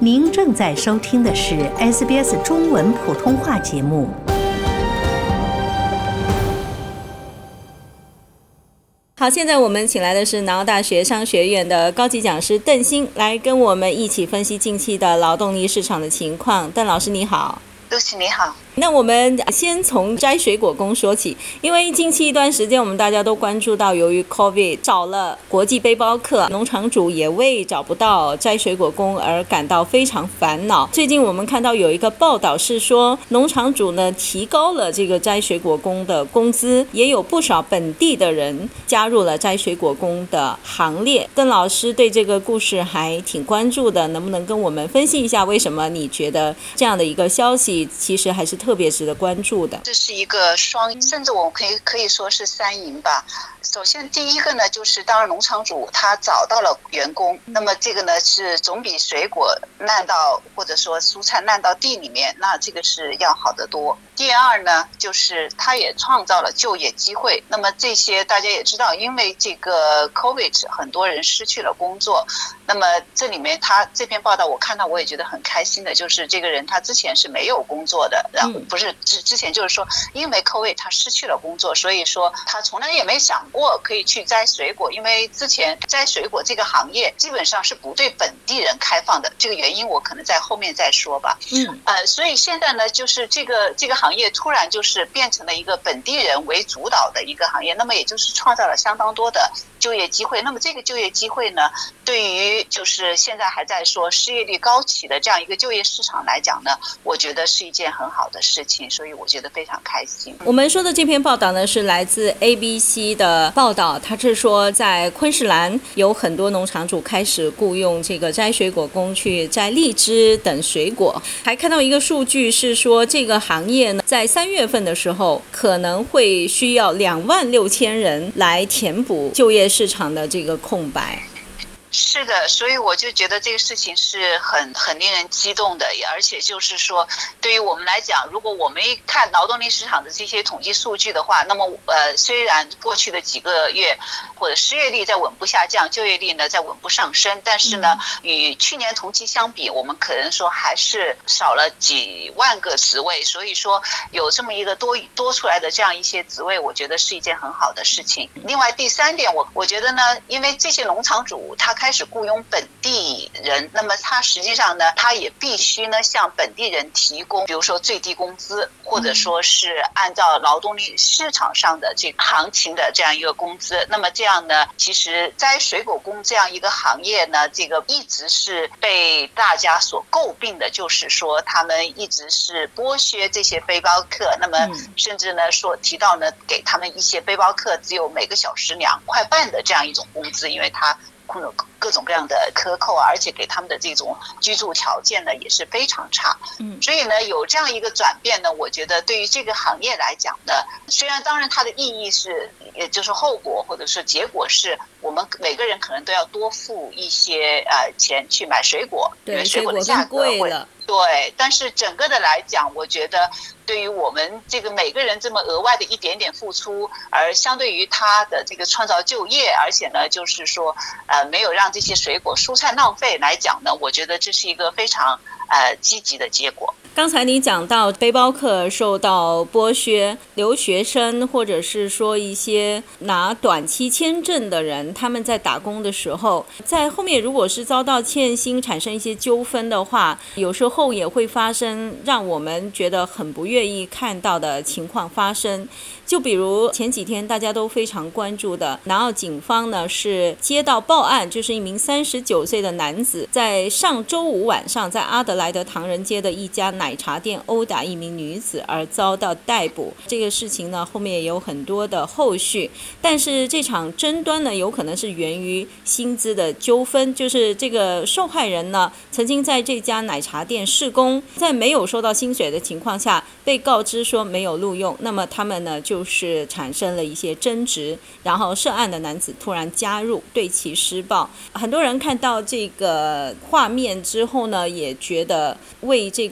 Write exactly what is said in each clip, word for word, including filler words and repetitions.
您正在收听的是 S B S 中文普通话节目。好，现在我们请来的是南澳大学商学院的高级讲师邓欣，来跟我们一起分析近期的劳动力市场的情况。邓老师你好。 露西你好。 那我们先从摘水果工说起，因为近期一段时间我们大家都关注到，由于 COVID 找了国际背包客，农场主也为找不到摘水果工而感到非常烦恼。最近我们看到有一个报道是说，农场主呢提高了这个摘水果工的工资，也有不少本地的人加入了摘水果工的行列。邓老师对这个故事还挺关注的，能不能跟我们分析一下为什么你觉得这样的一个消息其实还是特别值得关注的？ 这是一个双，甚至我们可以可以说是三赢吧。首先第一个呢，就是当然农场主他找到了员工，那么这个呢是总比水果烂到或者说蔬菜烂到地里面，那这个是要好得多。第二呢，就是他也创造了就业机会。那么这些大家也知道，因为这个 COVID 很多人失去了工作，那么这里面他这篇报道我看到我也觉得很开心的，就是这个人他之前是没有工作的，然后不是之之前就是说因为 COVID 他失去了工作，所以说他从来也没想过可以去摘水果，因为之前摘水果这个行业基本上是不对本地人开放的，这个原因我可能在后面再说吧。嗯，呃，所以现在呢，就是这个这个行业突然就是变成了一个本地人为主导的一个行业，那么也就是创造了相当多的就业机会。那么这个就业机会呢，对于就是现在还在说失业率高企的这样一个就业市场来讲呢，我觉得是一件很好的事情，所以我觉得非常开心。 我们说的这篇报道呢，是来自 A B C 的报道，它是说在昆士兰有很多农场主开始雇佣这个摘水果工去摘荔枝等水果。还看到一个数据是说，这个行业呢，在三月份的时候可能会需要两万六千人来填补就业市场的这个空白。 是的，所以我就觉得这个事情是很很令人激动的，而且就是说对于我们来讲，如果我们一看劳动力市场的这些统计数据的话，那么呃虽然过去的几个月或者失业率在稳步下降，就业率呢在稳步上升，但是呢与去年同期相比，我们可能说还是少了几万个职位，所以说有这么一个多多出来的这样一些职位，我觉得是一件很好的事情。另外第三点，我我觉得呢，因为这些农场主他开始雇佣本地人，那么他实际上呢，他也必须呢向本地人提供，比如说最低工资，或者说是按照劳动力市场上的这个行情的这样一个工资。那么这样呢，其实摘水果工这样一个行业呢，这个一直是被大家所诟病的，就是说他们一直是剥削这些背包客，那么甚至呢说提到呢，给他们一些背包客只有每个小时两块半的这样一种工资，因为他各种各样的克扣，而且给他们的这种居住条件呢也是非常差。嗯，所以呢有这样一个转变呢，我觉得对于这个行业来讲呢，虽然当然它的意义是，也就是后果或者是结果是我们每个人可能都要多付一些呃钱去买水果，因为水果的价格会贵了。对，但是整个的来讲，我觉得对于我们这个每个人这么额外的一点点付出，而相对于他的这个创造就业，而且呢就是说呃没有让这些水果蔬菜浪费来讲呢，我觉得这是一个非常呃积极的结果。 刚才你讲到背包客受到剥削，留学生或者是说一些拿短期签证的人，他们在打工的时候，在后面如果是遭到欠薪产生一些纠纷的话，有时候也会发生让我们觉得很不愿意看到的情况发生。就比如前几天大家都非常关注的，南澳警方呢是接到报案，就是一名三十九岁的男子在上周五晚上在阿德莱德唐人街的一家奶茶店殴打一名女子而遭到逮捕。这个事情呢后面也有很多的后续，但是这场争端呢有可能是源于薪资的纠纷，就是这个受害人呢曾经在这家奶茶店施工，在没有收到薪水的情况下被告知说没有录用，那么他们呢就是产生了一些争执，然后涉案的男子突然加入对其施暴。很多人看到这个画面之后呢，也觉得为这个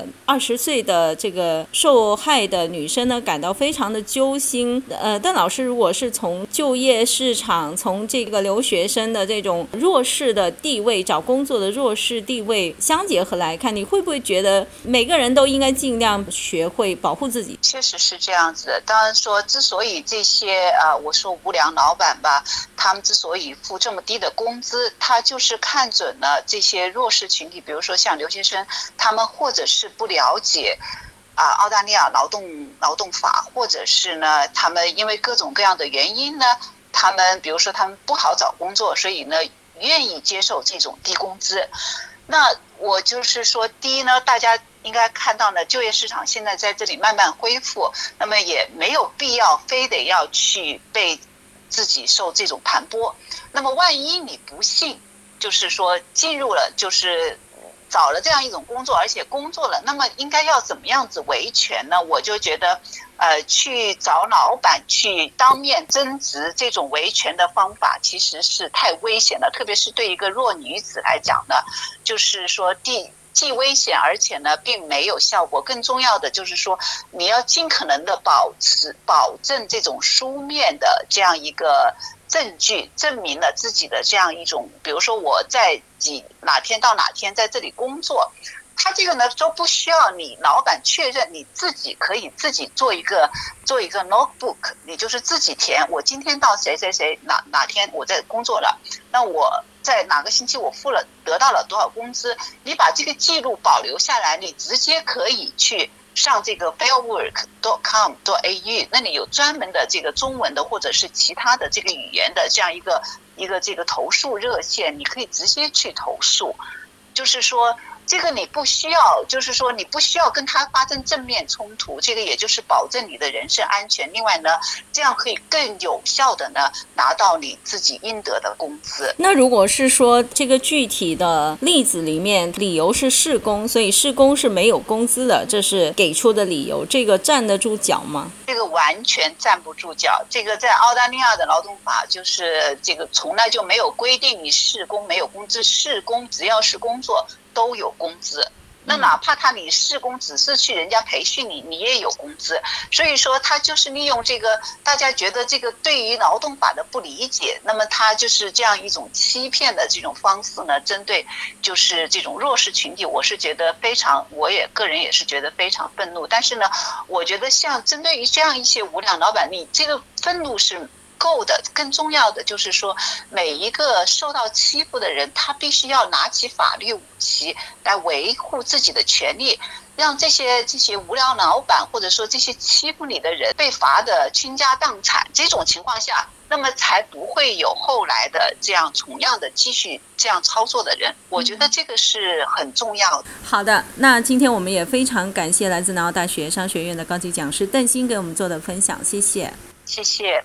二十岁的这个受害的女生呢感到非常的揪心。呃，邓老师，如果是从就业市场，从这个留学生的这种弱势的地位，找工作的弱势地位相结合来看，你会不会觉得每个人都应该尽量学会保护自己？ 确实是这样子的。当然说，之所以这些呃，我说无良老板吧，他们之所以付这么低的工资，他就是看准了这些弱势群体，比如说像留学生，他们或者是不了解啊、呃、澳大利亚劳动劳动法，或者是呢，他们因为各种各样的原因呢，他们比如说他们不好找工作，所以呢愿意接受这种低工资。那我就是说，第一呢，大家应该看到呢，就业市场现在在这里慢慢恢复，那么也没有必要非得要去被自己受这种盘剥。那么万一你不幸就是说进入了，就是找了这样一种工作，而且工作了，那么应该要怎么样子维权呢？我就觉得呃，去找老板去当面争执这种维权的方法其实是太危险了，特别是对一个弱女子来讲呢，就是说第既危险，而且呢并没有效果。更重要的就是说，你要尽可能的保持保证这种书面的这样一个证据，证明了自己的这样一种，比如说我在几哪天到哪天在这里工作，他这个呢都不需要你老板确认，你自己可以自己做一个做一个 notebook， 你就是自己填，我今天到谁谁谁哪哪天我在工作了，那我在哪个星期我付了得到了多少工资，你把这个记录保留下来，你直接可以去上这个 fairwork dot com dot a u， 那里有专门的这个中文的或者是其他的这个语言的这样一个一个这个投诉热线，你可以直接去投诉。就是说这个你不需要，就是说你不需要跟他发生正面冲突，这个也就是保证你的人身安全。另外呢，这样可以更有效的呢拿到你自己应得的工资。 那如果是说这个具体的例子里面，理由是事工，所以事工是没有工资的，这是给出的理由，这个站得住脚吗？ 这个完全站不住脚。这个在澳大利亚的劳动法就是这个从来就没有规定你事工没有工资，事工只要是工作都有工资。那哪怕他你事工只是去人家培训你，你也有工资。所以说他就是利用这个大家觉得这个对于劳动法的不理解，那么他就是这样一种欺骗的这种方式呢，针对就是这种弱势群体，我是觉得非常，我也个人也是觉得非常愤怒。但是呢，我觉得像针对于这样一些无良老板，你这个愤怒是够的，更重要的就是说，每一个受到欺负的人，他必须要拿起法律武器来维护自己的权利，让这些这些无良老板或者说这些欺负你的人被罚的倾家荡产。这种情况下，那么才不会有后来的这样同样的继续这样操作的人。我觉得这个是很重要的。 好的，那今天我们也非常感谢来自南澳大学商学院的高级讲师邓欣给我们做的分享，谢谢。 谢谢。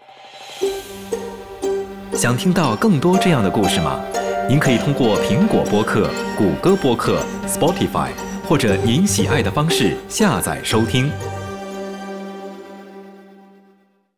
想听到更多这样的故事吗？您可以通过苹果播客、谷歌播客、Spotify 或者您喜爱的方式下载收听。